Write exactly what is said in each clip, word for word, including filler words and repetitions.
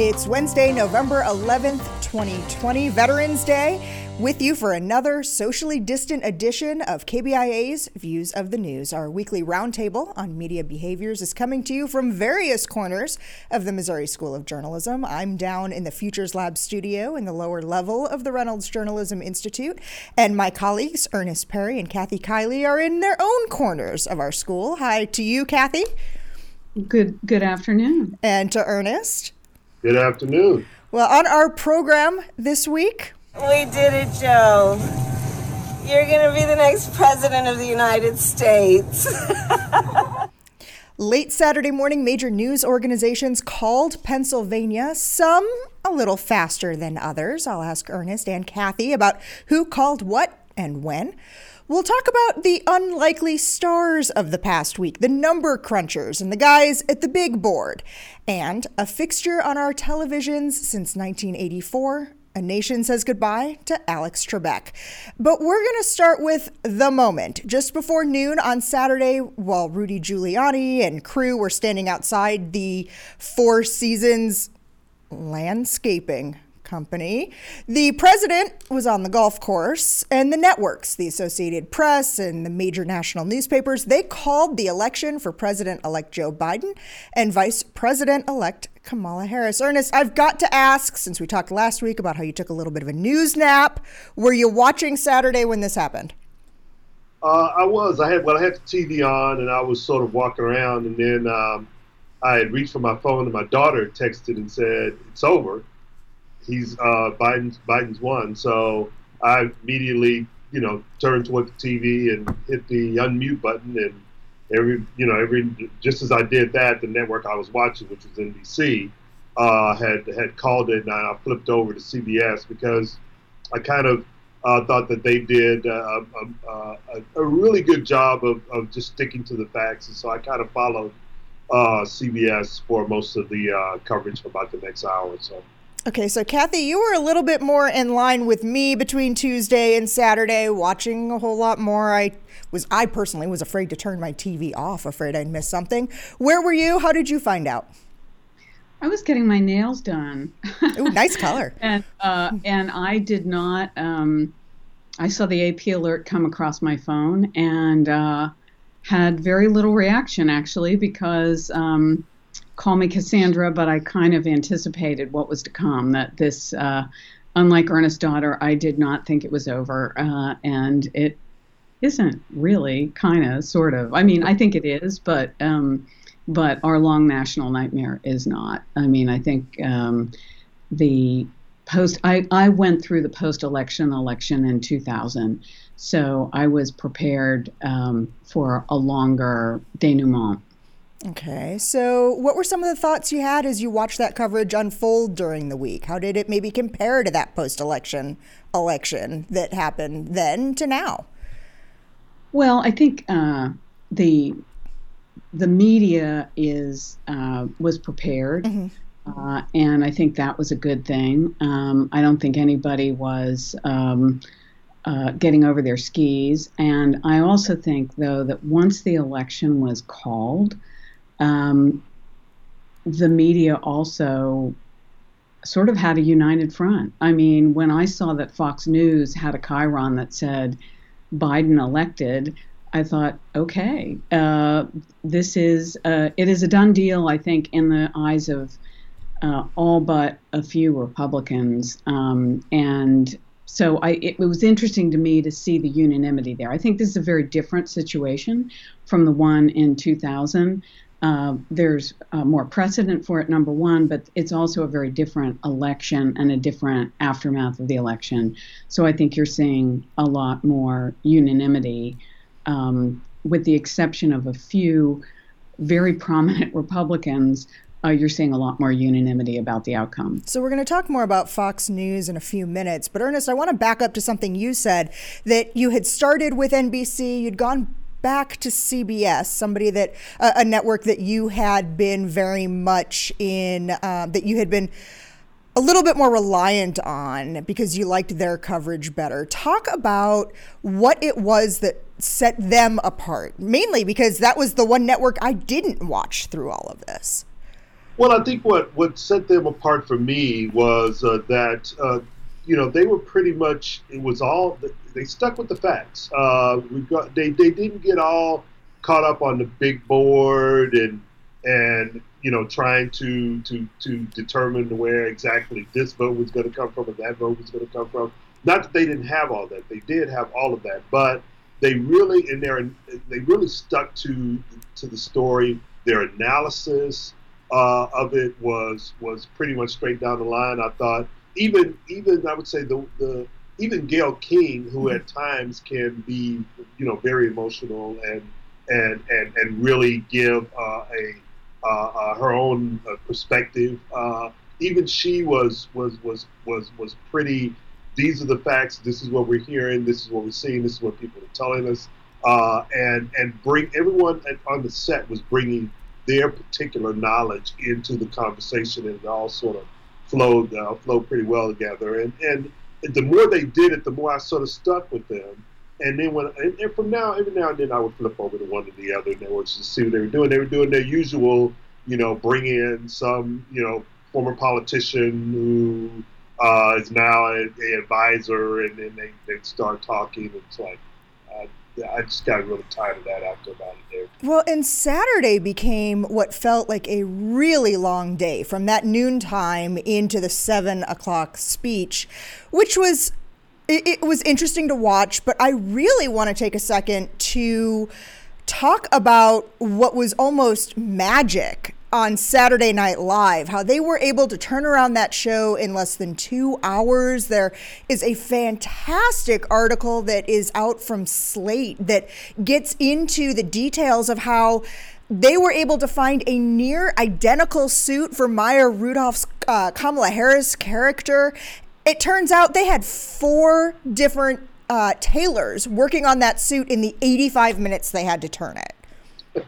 It's Wednesday, November eleventh, twenty twenty, Veterans Day, with you for another socially distant edition of K B I A's Views of the News. Our weekly roundtable on media behaviors is coming to you from various corners of the Missouri School of Journalism. I'm down in the Futures Lab studio in the lower level of the Reynolds Journalism Institute, and my colleagues Ernest Perry and Kathy Kiley are in their own corners of our school. Hi to you, Kathy. Good, good afternoon. And to Ernest. Good afternoon. Well, on our program this week, we did it, Joe. You're going to be the next president of the United States. Late Saturday morning, major news organizations called Pennsylvania, some a little faster than others. I'll ask Ernest and Kathy about who called what and when. We'll talk about the unlikely stars of the past week, the number crunchers and the guys at the big board, and a fixture on our televisions since nineteen eighty-four. A nation says goodbye to Alex Trebek. But we're going to start with the moment. Just before noon on Saturday, while Rudy Giuliani and crew were standing outside the Four Seasons Landscaping Company, the president was on the golf course, and the networks, the Associated Press and the major national newspapers, they called the election for President-elect Joe Biden and Vice President-elect Kamala Harris. Ernest, I've got to ask, since we talked last week about how you took a little bit of a news nap, were you watching Saturday when this happened? Uh, I was. I had well, I had the T V on, and I was sort of walking around, and then um, I had reached for my phone, and my daughter texted and said, "It's over. He's uh, Biden's Biden's won." So I immediately, you know, turned toward the T V and hit the unmute button, and every, you know, every just as I did that, the network I was watching, which was N B C, uh, had had called it, and I flipped over to C B S because I kind of uh, thought that they did uh, a, a, a really good job of, of just sticking to the facts, and so I kind of followed uh, C B S for most of the uh, coverage for about the next hour or so. Okay, so Kathy, you were a little bit more in line with me between Tuesday and Saturday, watching a whole lot more. I was, I personally was afraid to turn my T V off, afraid I'd miss something. Where were you? How did you find out? I was getting my nails done. Ooh, nice color. and uh, and I did not. Um, I saw the A P alert come across my phone and uh, had very little reaction, actually, because. Um, Call me Cassandra, but I kind of anticipated what was to come, that this, uh, unlike Ernest's daughter, I did not think it was over, uh, and it isn't really, kind of, sort of. I mean, I think it is, but um, but our long national nightmare is not. I mean, I think um, the post, I, I went through the post-election election in two thousand, so I was prepared um, for a longer denouement. Okay, so what were some of the thoughts you had as you watched that coverage unfold during the week? How did it maybe compare to that post-election election that happened then to now? Well, I think uh, the the media is uh, was prepared, mm-hmm. uh, and I think that was a good thing. Um, I don't think anybody was um, uh, getting over their skis, and I also think, though, that once the election was called, Um, the media also sort of had a united front. I mean, when I saw that Fox News had a chyron that said Biden elected, I thought, okay, uh, this is, uh, it is a done deal, I think, in the eyes of uh, all but a few Republicans. Um, and so I, it, it was interesting to me to see the unanimity there. I think this is a very different situation from the one in two thousand. Uh, there's uh, more precedent for it, number one, but it's also a very different election and a different aftermath of the election. So I think you're seeing a lot more unanimity, um, with the exception of a few very prominent Republicans. Uh, you're seeing a lot more unanimity about the outcome. So we're going to talk more about Fox News in a few minutes. But Ernest, I want to back up to something you said, that you had started with N B C, you'd gone back to C B S, somebody that uh, a network that you had been very much in, uh, that you had been a little bit more reliant on because you liked their coverage better. Talk about what it was that set them apart, mainly because that was the one network I didn't watch through all of this. Well, I think what, what set them apart for me was uh, that, uh, you know, they were pretty much, it was all, they stuck with the facts. Uh, we got, they, they didn't get all caught up on the big board and, and you know, trying to, to, to determine where exactly this vote was going to come from and that vote was going to come from. Not that they didn't have all that. They did have all of that. But they really, in their, they really stuck to, to the story. Their analysis Uh, of it was was pretty much straight down the line. I thought even even I would say the the even Gayle King, who at times can be you know very emotional and and and, and really give uh, a uh, uh, her own uh, perspective. Uh, even she was was was was was pretty. These are the facts. This is what we're hearing. This is what we're seeing. This is what people are telling us. Uh, and and bring everyone on the set was bringing their particular knowledge into the conversation, and it all sort of flowed uh, flowed pretty well together. And and the more they did it, the more I sort of stuck with them. And then when and, and from now, every now and then, I would flip over to one or the other networks to see what they were doing. They were doing their usual, you know, bring in some, you know, former politician who uh, is now an advisor, and then they they start talking. It's like. Uh, I just got really tired of that after about a day. Well, and Saturday became what felt like a really long day from that noontime into the seven o'clock speech, which was, it, it was interesting to watch, but I really want to take a second to talk about what was almost magic on Saturday Night Live, how they were able to turn around that show in less than two hours. There is a fantastic article that is out from Slate that gets into the details of how they were able to find a near identical suit for Maya Rudolph's uh, Kamala Harris character. It turns out they had four different uh, tailors working on that suit in the eighty-five minutes they had to turn it.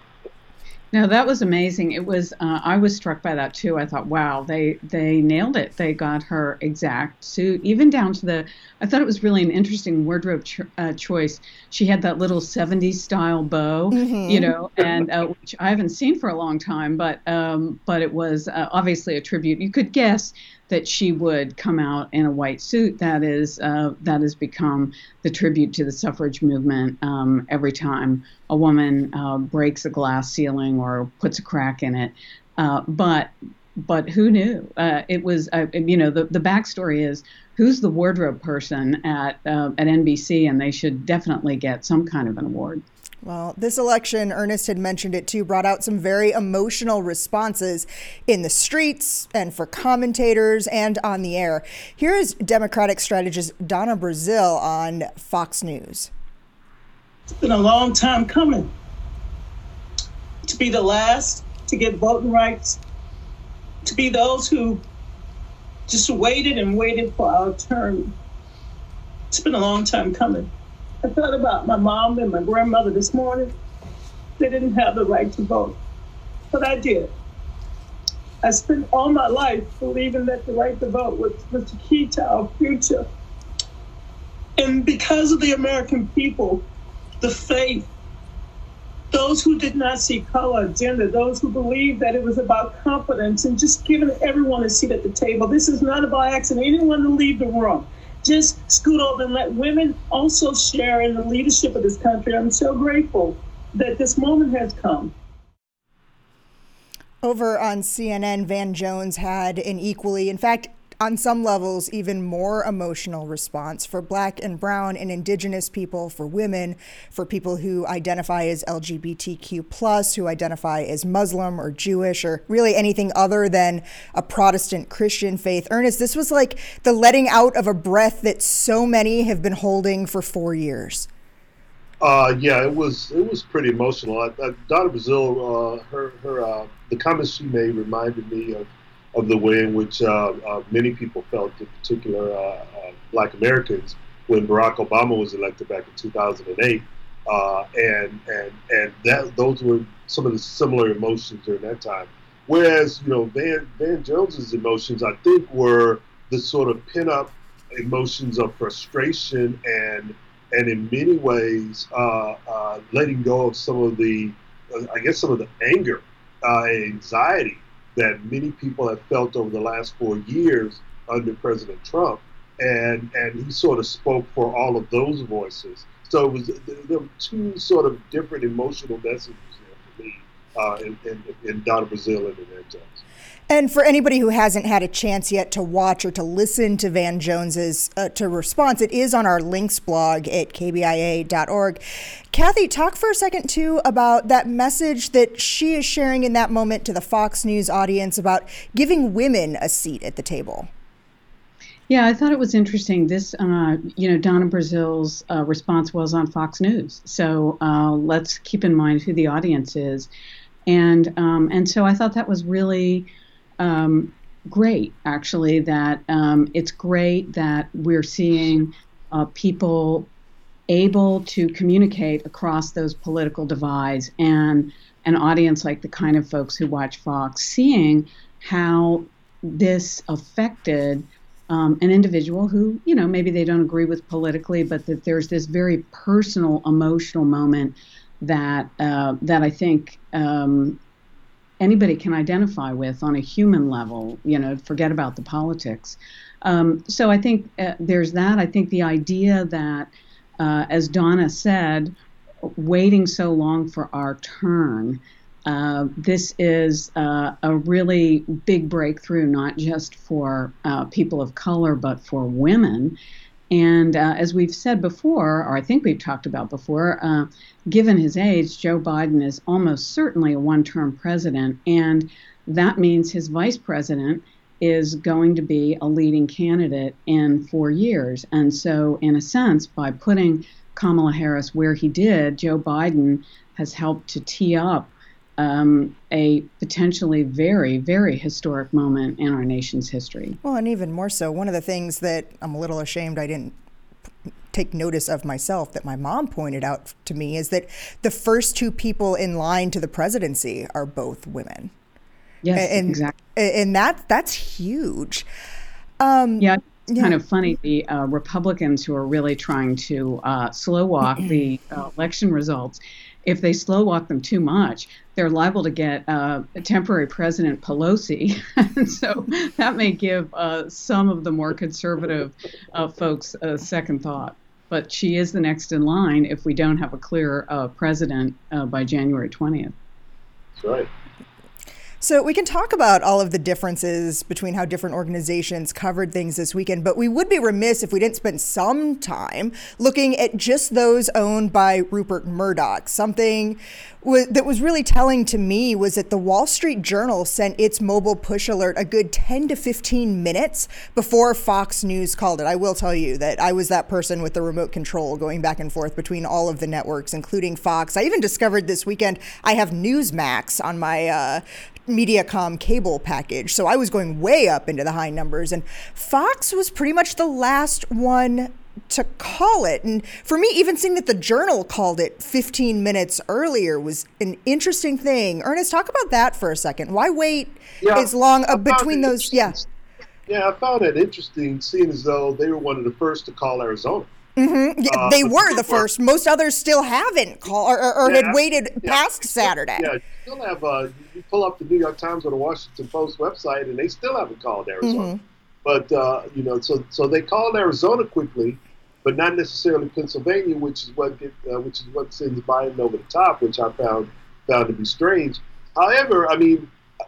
No, that was amazing. It was. Uh, I was struck by that too. I thought, wow, they they nailed it. They got her exact suit, even down to the. I thought it was really an interesting wardrobe ch- uh, choice. She had that little seventies style bow, mm-hmm. you know, and uh, which I haven't seen for a long time. But um, but it was uh, obviously a tribute. You could guess that she would come out in a white suit. That is uh, that has become the tribute to the suffrage movement. Um, every time a woman uh, breaks a glass ceiling or puts a crack in it, uh, but but who knew? Uh, it was uh, you know the the backstory is who's the wardrobe person at uh, at N B C, and they should definitely get some kind of an award. Well, this election, Ernest had mentioned it too, brought out some very emotional responses in the streets and for commentators and on the air. Here is Democratic strategist Donna Brazile on Fox News. It's been a long time coming to be the last to get voting rights, to be those who just waited and waited for our turn. It's been a long time coming. I thought about my mom and my grandmother this morning. They didn't have the right to vote, but I did. I spent all my life believing that the right to vote was, was the key to our future. And because of the American people, the faith, those who did not see color, gender, those who believed that it was about confidence and just giving everyone a seat at the table. This is not about asking anyone to leave the room. Just scoot over and let women also share in the leadership of this country. I'm so grateful that this moment has come. Over on C N N, Van Jones had an equally, in fact, on some levels, even more emotional response for Black and Brown and Indigenous people, for women, for people who identify as L G B T Q plus, who identify as Muslim or Jewish or really anything other than a Protestant Christian faith. Ernest, this was like the letting out of a breath that so many have been holding for four years. Uh, yeah, it was it was pretty emotional. Uh, Donna Brazile, uh, her her uh, the comments she made reminded me of. of the way in which uh, uh, many people felt, in particular uh, uh, Black Americans, when Barack Obama was elected back in two thousand eight, uh, and and and that those were some of the similar emotions during that time. Whereas you know Van Van Jones's emotions, I think, were the sort of pent-up emotions of frustration and and in many ways uh, uh, letting go of some of the, uh, I guess, some of the anger, uh, and anxiety that many people have felt over the last four years under President Trump. And, and he sort of spoke for all of those voices. So it was, there were two sort of different emotional messages there for me uh, in, in, in Donna Brazile and Van Jones. And for anybody who hasn't had a chance yet to watch or to listen to Van Jones's uh, to response, it is on our links blog at k b i a dot org. Kathy, talk for a second, too, about that message that she is sharing in that moment to the Fox News audience about giving women a seat at the table. Yeah, I thought it was interesting. This, uh, you know, Donna Brazile's uh, response was on Fox News. So uh, let's keep in mind who the audience is. And um, and so I thought that was really um, great, actually, that um, it's great that we're seeing uh, people able to communicate across those political divides, and an audience like the kind of folks who watch Fox seeing how this affected Um, an individual who, you know, maybe they don't agree with politically, but that there's this very personal, emotional moment that uh, that I think um, anybody can identify with on a human level, you know, forget about the politics. Um, so I think uh, there's that. I think the idea that, uh, as Donna said, waiting so long for our turn, Uh, this is uh, a really big breakthrough, not just for uh, people of color, but for women. And uh, as we've said before, or I think we've talked about before, uh, given his age, Joe Biden is almost certainly a one-term president. And that means his vice president is going to be a leading candidate in four years. And so, in a sense, by putting Kamala Harris where he did, Joe Biden has helped to tee up Um, a potentially very, very historic moment in our nation's history. Well, and even more so, one of the things that I'm a little ashamed I didn't take notice of myself that my mom pointed out to me is that the first two people in line to the presidency are both women. Yes, and, exactly. And that that's huge. Um, yeah, it's yeah. kind of funny. The uh, Republicans who are really trying to uh, slow walk the uh, election results, if they slow walk them too much, they're liable to get uh, temporary President Pelosi. And so that may give uh, some of the more conservative uh, folks a second thought. But she is the next in line if we don't have a clear uh, president uh, by January twentieth. That's right. So we can talk about all of the differences between how different organizations covered things this weekend, but we would be remiss if we didn't spend some time looking at just those owned by Rupert Murdoch. Something w- that was really telling to me was that the Wall Street Journal sent its mobile push alert a good ten to fifteen minutes before Fox News called it. I will tell you that I was that person with the remote control going back and forth between all of the networks, including Fox. I even discovered this weekend I have Newsmax on my uh, Mediacom cable package. So I was going way up into the high numbers, and Fox was pretty much the last one to call it. And for me, even seeing that the Journal called it fifteen minutes earlier was an interesting thing. Ernest, talk about that for a second. Why wait yeah, as long uh, between those? Yeah. Yeah, I found that interesting, seeing as though they were one of the first to call Arizona. Mm-hmm. Yeah, Uh, they but were they the were- first. Most others still haven't called or, or, or Yeah, had waited yeah. past Saturday. Yeah, you still have, uh, you pull up the New York Times or the Washington Post website, and they still haven't called Arizona. Mhm. But, uh, you know, so so they called Arizona quickly, but not necessarily Pennsylvania, which is what get, uh, which is what sends Biden over the top, which I found found to be strange. However, I mean,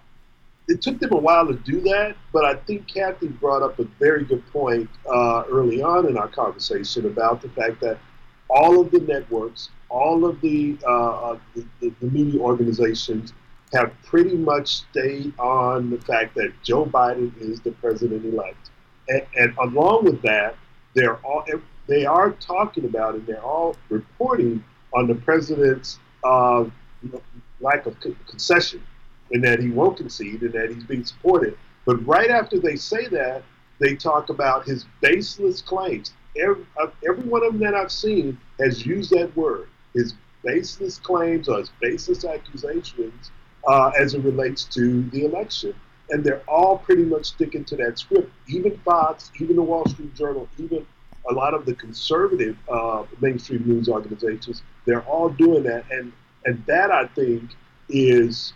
it took them a while to do that, but I think Kathy brought up a very good point uh, early on in our conversation about the fact that all of the networks, all of the, uh, the, the, the media organizations have pretty much stayed on the fact that Joe Biden is the president-elect. And, and along with that, they're all, they are talking about and they're all reporting on the president's uh, lack of concession, and that he won't concede and that he's being supported. But right after they say that, they talk about his baseless claims. Every, uh, every one of them that I've seen has used that word, his baseless claims or his baseless accusations uh, as it relates to the election. And they're all pretty much sticking to that script. Even Fox, even the Wall Street Journal, even a lot of the conservative uh, mainstream news organizations, they're all doing that. And, and that, I think, is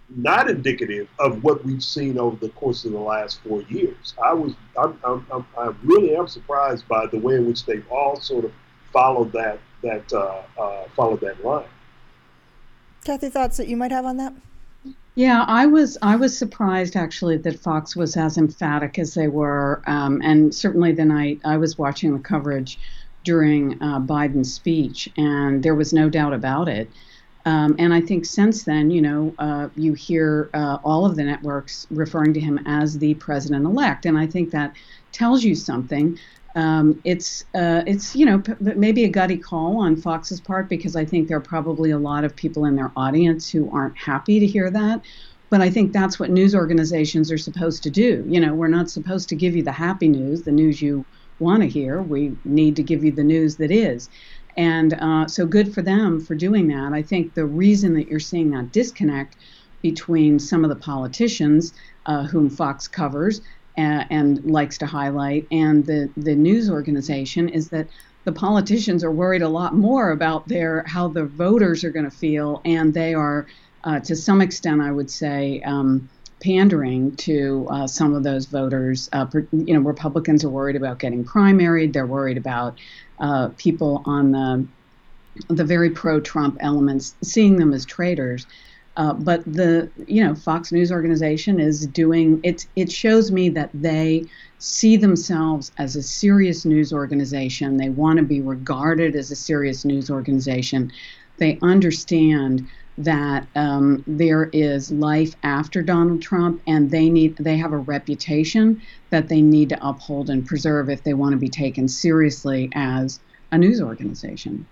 not indicative of what we've seen over the course of the last four years. I was, I'm, I'm, I'm, I really am surprised by the way in which they've all sort of followed that, that, uh, uh, followed that line. Kathy, thoughts that you might have on that? Yeah, I was I was surprised actually that Fox was as emphatic as they were, um, and certainly the night I was watching the coverage during uh, Biden's speech, and there was no doubt about it. Um, and I think since then, you know, uh, you hear uh, all of the networks referring to him as the president-elect, and I think that tells you something. Um, it's, uh, it's you know, p- maybe a gutty call on Fox's part, because I think there are probably a lot of people in their audience who aren't happy to hear that. But I think that's what news organizations are supposed to do. You know, we're not supposed to give you the happy news, the news you want to hear. We need to give you the news that is. And uh, so good for them for doing that. I think the reason that you're seeing that disconnect between some of the politicians uh, whom Fox covers and, and likes to highlight and the, the news organization is that the politicians are worried a lot more about their how the voters are going to feel, and they are, uh, to some extent, I would say, um, pandering to uh, some of those voters. Uh, per, you know, Republicans are worried about getting primaried. They're worried about uh, people on the the very pro-Trump elements, seeing them as traitors. Uh, but the, you know, Fox News organization is doing, it, it shows me that they see themselves as a serious news organization. They want to be regarded as a serious news organization. They understand that um, there is life after Donald Trump, and they need, they have a reputation that they need to uphold and preserve if they want to be taken seriously as a news organization.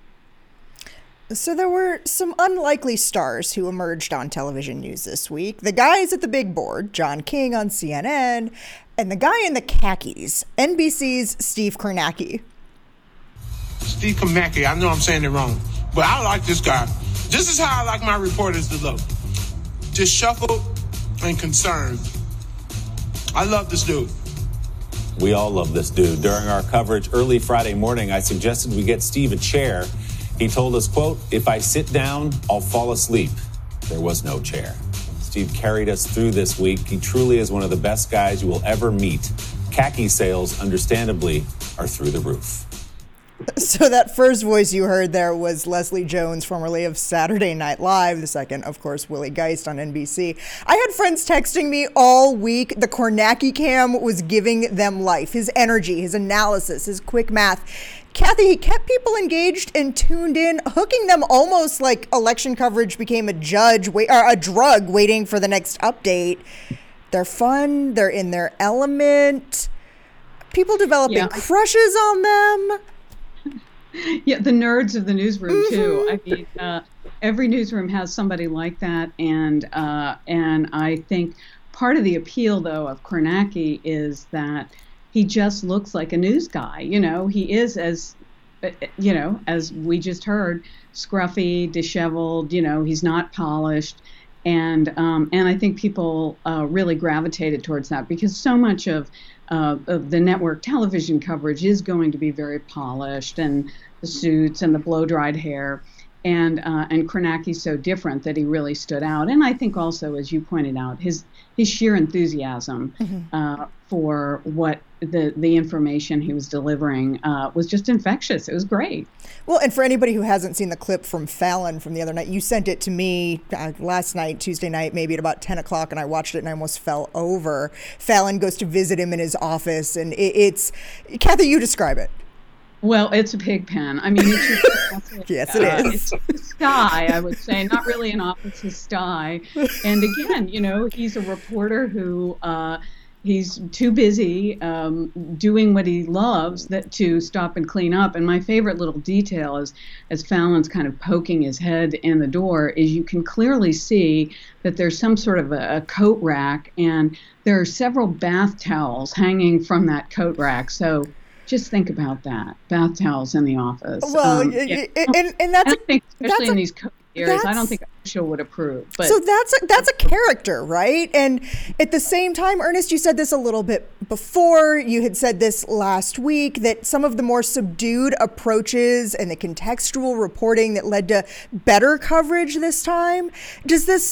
So there were some unlikely stars who emerged on television news this week. The guys at the big board, John King on C N N, and the guy in the khakis, N B C's Steve Kornacki. Steve Kornacki, I know I'm saying it wrong, but I like this guy. This is how I like my reporters to look. Disheveled and concerned. I love this dude. We all love this dude. During our coverage early Friday morning, I suggested we get Steve a chair. He told us, quote, "If I sit down, I'll fall asleep." There was no chair. Steve carried us through this week. He truly is one of the best guys you will ever meet. Khaki sales, understandably, are through the roof. So that first voice you heard there was Leslie Jones, formerly of Saturday Night Live. The second, of course, Willie Geist on N B C. I had friends texting me all week. The Kornacki cam was giving them life. His energy, his analysis, his quick math. Kathy, he kept people engaged and tuned in, hooking them almost like election coverage became a judge, wait, or a drug waiting for the next update. They're fun. They're in their element. People developing yeah. crushes on them. Yeah, the nerds of the newsroom too. Mm-hmm. I mean, uh, every newsroom has somebody like that, and uh, and I think part of the appeal, though, of Kornacki is that he just looks like a news guy. You know, he is, as you know, as we just heard, scruffy, disheveled. You know, he's not polished, and um, and I think people uh, really gravitated towards that because so much of Uh, of the network television coverage is going to be very polished, and the suits and the blow-dried hair, and uh, and Kornacki's so different that he really stood out. And I think also, as you pointed out, his his sheer enthusiasm mm-hmm. uh, for what the the information he was delivering uh, was just infectious. It was great. Well, and for anybody who hasn't seen the clip from Fallon from the other night, you sent it to me uh, last night, Tuesday night, maybe at about ten o'clock, and I watched it and I almost fell over. Fallon goes to visit him in his office, and it, it's, Kathy, you describe it. Well, it's a pig pen. I mean, it's just, yes, it uh, is. It's a sty, I would say, not really an office, a sty. And again, you know, he's a reporter who uh, he's too busy um, doing what he loves that to stop and clean up. And my favorite little detail is, as Fallon's kind of poking his head in the door, is you can clearly see that there's some sort of a, a coat rack, and there are several bath towels hanging from that coat rack. So just think about that. Bath towels in the office. Well, um, and, yeah. and, and that's, I don't think, especially that's in a, these COVID years, I don't think OSHA would approve. But so that's a, that's a character, right? And at the same time, Ernest, you said this a little bit before. You had said this last week, that some of the more subdued approaches and the contextual reporting that led to better coverage this time. Does this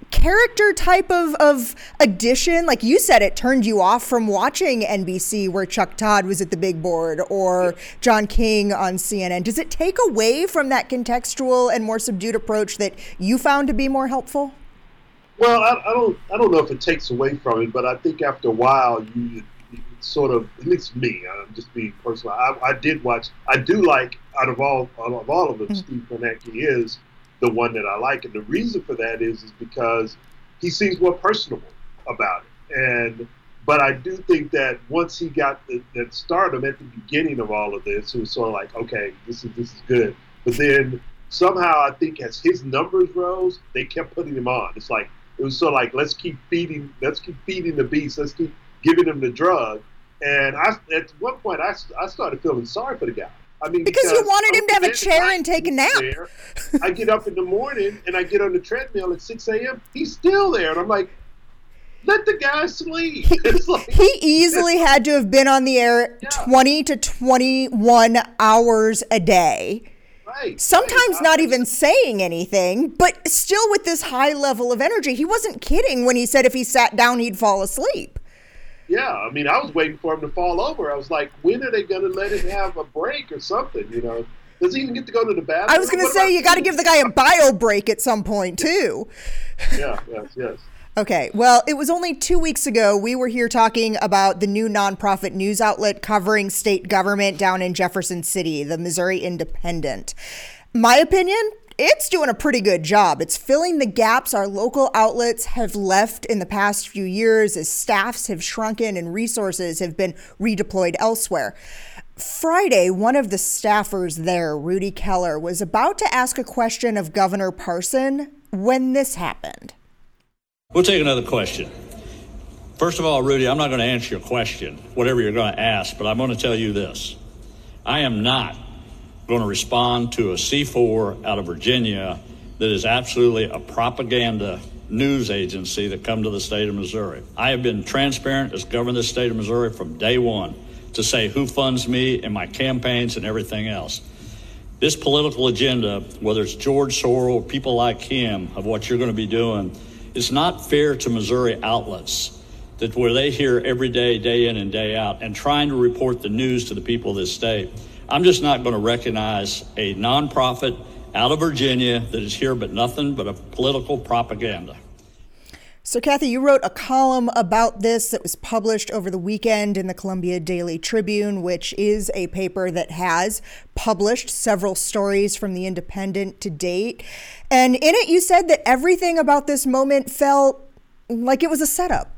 character type of, of addition? Like you said, it turned you off from watching N B C where Chuck Todd was at the big board or John King on C N N. Does it take away from that contextual and more subdued approach that you found to be more helpful? Well, I, I don't I don't know if it takes away from it, but I think after a while you, you sort of, at least me, I'm just being personal. I, I did watch. I do like out of all out of all of them, mm-hmm. Steve Kornacki is the one that I like, and the reason for that is is because he seems more personable about it. And but I do think that once he got the, that stardom at the beginning of all of this, it was sort of like, okay, this is this is good. But then somehow I think as his numbers rose, they kept putting him on. It's like it was sort of like let's keep feeding, let's keep feeding the beast, let's keep giving him the drug. And I at one point I, I started feeling sorry for the guy. I mean, because, because you wanted him to have a chair and take a nap. There, I get up in the morning and I get on the treadmill at six a.m. He's still there. And I'm like, let the guy sleep. It's like, he easily had to have been on the air yeah. twenty to twenty-one hours a day. Right. Sometimes right. not even saying anything, but still with this high level of energy. He wasn't kidding when he said if he sat down, he'd fall asleep. Yeah, I mean, I was waiting for him to fall over. I was like, when are they going to let him have a break or something, you know? Does he even get to go to the bathroom? I was going to say, you got to give the guy a bio break at some point, too. Yeah, yes, yes. Okay, well, it was only two weeks ago we were here talking about the new nonprofit news outlet covering state government down in Jefferson City, the Missouri Independent. My opinion, it's doing a pretty good job. It's filling the gaps our local outlets have left in the past few years as staffs have shrunken and resources have been redeployed elsewhere. Friday, one of the staffers there, Rudy Keller, was about to ask a question of Governor Parson when this happened. We'll take another question. First of all, Rudy, I'm not going to answer your question, whatever you're going to ask, but I'm going to tell you this. I am not going to respond to a C four out of Virginia that is absolutely a propaganda news agency that come to the state of Missouri. I have been transparent as governor of the state of Missouri from day one to say who funds me and my campaigns and everything else. This political agenda, whether it's George Soros or people like him, of what you're going to be doing, is not fair to Missouri outlets that where they hear every day, day in and day out, and trying to report the news to the people of this state. I'm just not going to recognize a nonprofit out of Virginia that is here but nothing but a political propaganda. So, Kathy, you wrote a column about this that was published over the weekend in the Columbia Daily Tribune, which is a paper that has published several stories from the Independent to date. And in it, you said that everything about this moment felt like it was a setup.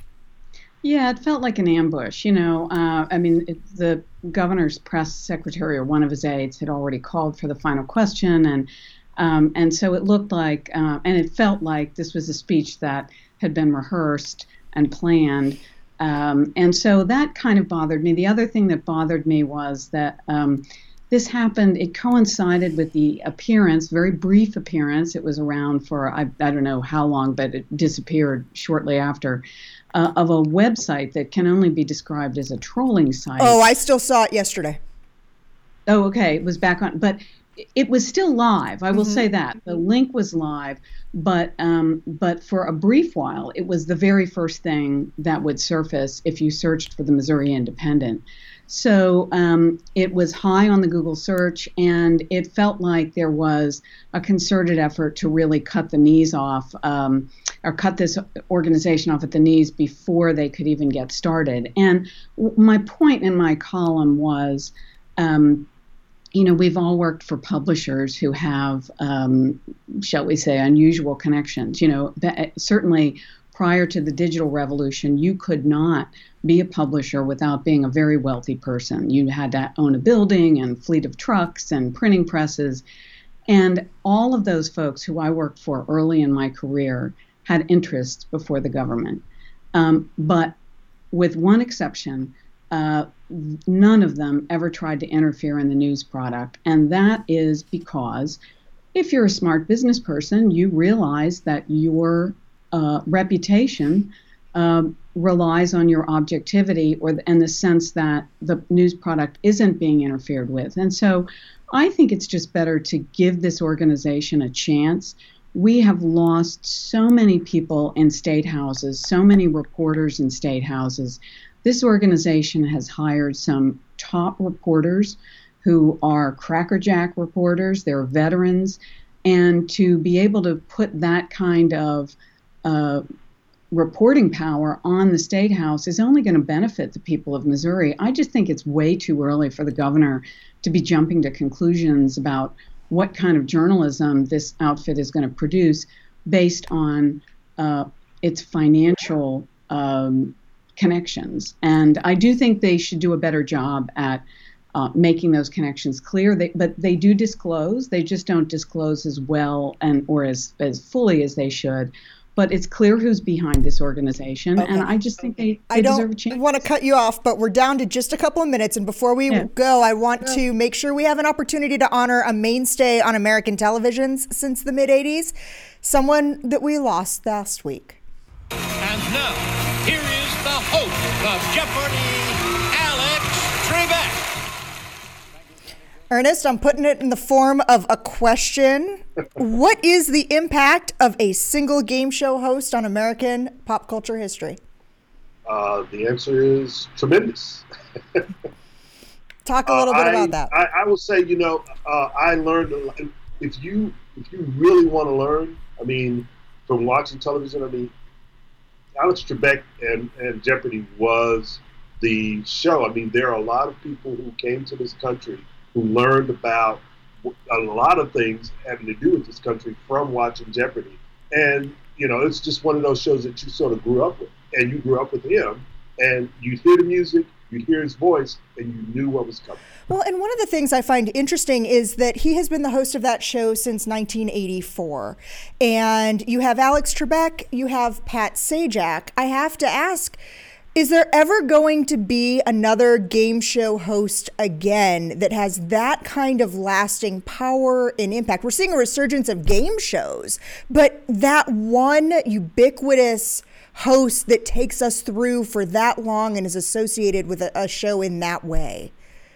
Yeah, it felt like an ambush. You know, uh, I mean, it, the governor's press secretary or one of his aides had already called for the final question. And um, and so it looked like, uh, and it felt like this was a speech that had been rehearsed and planned. Um, and so that kind of bothered me. The other thing that bothered me was that um, this happened, it coincided with the appearance, very brief appearance. It was around for, I, I don't know how long, but it disappeared shortly after. Uh, of a website that can only be described as a trolling site. Oh, I still saw it yesterday. Oh, okay. It was back on, but it was still live. I will mm-hmm. say that. The link was live, but um, but for a brief while, it was the very first thing that would surface if you searched for the Missouri Independent. So um, it was high on the Google search, and it felt like there was a concerted effort to really cut the knees off, um, or cut this organization off at the knees before they could even get started. And w- my point in my column was, um, you know, we've all worked for publishers who have, um, shall we say, unusual connections. You know, that, certainly prior to the digital revolution, you could not be a publisher without being a very wealthy person. You had to own a building and fleet of trucks and printing presses. And all of those folks who I worked for early in my career had interests before the government. Um, but with one exception, uh, none of them ever tried to interfere in the news product. And that is because if you're a smart business person, you realize that your uh, reputation um, relies on your objectivity or the, and the sense that the news product isn't being interfered with. And so I think it's just better to give this organization a chance we have lost so many people in state houses, so many reporters in state houses. This organization has hired some top reporters who are crackerjack reporters. They're veterans. And to be able to put that kind of uh, reporting power on the state house is only going to benefit the people of Missouri. I just think it's way too early for the governor to be jumping to conclusions about what kind of journalism this outfit is going to produce based on uh, its financial um, connections. And I do think they should do a better job at uh, making those connections clear. They, but they do disclose. They just don't disclose as well and or as, as fully as they should. But it's clear who's behind this organization, okay. and I just think they, they I don't deserve a chance. want to cut you off, but we're down to just a couple of minutes. And before we yeah. go, I want yeah. to make sure we have an opportunity to honor a mainstay on American televisions since the mid-eighties, someone that we lost last week. And now, here is the host of Jeopardy, Alex Trebek. Ernest, I'm putting it in the form of a question. What is the impact of a single game show host on American pop culture history? Uh, the answer is tremendous. Talk a little uh, bit I, about that. I, I will say, you know, uh, I learned a lot. If you if you really want to learn, I mean, from watching television, I mean, Alex Trebek and, and Jeopardy was the show. I mean, there are a lot of people who came to this country who learned about a lot of things having to do with this country from watching Jeopardy. And, you know, it's just one of those shows that you sort of grew up with. And you grew up with him, and you'd hear the music, you'd hear his voice, and you knew what was coming. Well, and one of the things I find interesting is that he has been the host of that show since nineteen eighty-four. And you have Alex Trebek, you have Pat Sajak. I have to ask, is there ever going to be another game show host again that has that kind of lasting power and impact? We're seeing a resurgence of game shows, but that one ubiquitous host that takes us through for that long and is associated with a, a show in that way?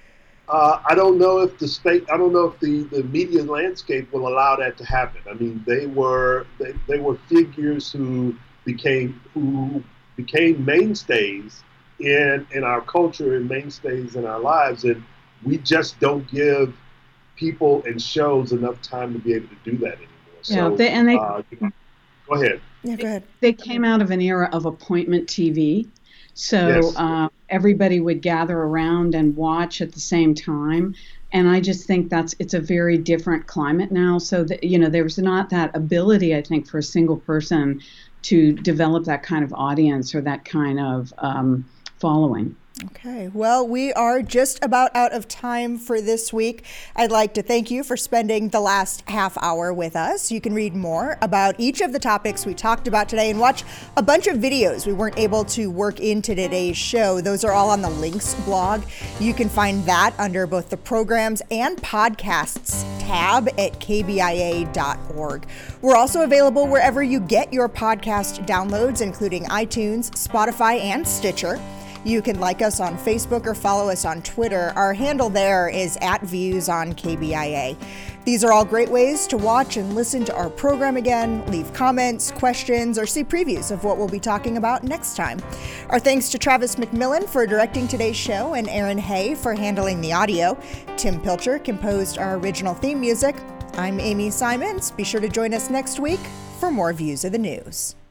Uh, I don't know if the state, I don't know if the, the media landscape will allow that to happen. I mean, they were they, they were figures who became who. became mainstays in in our culture and mainstays in our lives, and we just don't give people and shows enough time to be able to do that anymore. Yeah, so, they, and they uh, go ahead. Yeah, go ahead. They came out of an era of appointment T V, so yes. uh, everybody would gather around and watch at the same time. And I just think that's it's a very different climate now. So that, you know, there's not that ability, I think, for a single person to develop that kind of audience or that kind of um, following. Okay, well, we are just about out of time for this week. I'd like to thank you for spending the last half hour with us. You can read more about each of the topics we talked about today and watch a bunch of videos we weren't able to work into today's show. Those are all on the Links blog. You can find that under both the programs and podcasts tab at k b i a dot org. We're also available wherever you get your podcast downloads, including iTunes, Spotify, and Stitcher. You can like us on Facebook or follow us on Twitter. Our handle there is at Views on K B I A. These are all great ways to watch and listen to our program again, leave comments, questions, or see previews of what we'll be talking about next time. Our thanks to Travis McMillan for directing today's show and Aaron Hay for handling the audio. Tim Pilcher composed our original theme music. I'm Amy Simons. Be sure to join us next week for more Views of the News.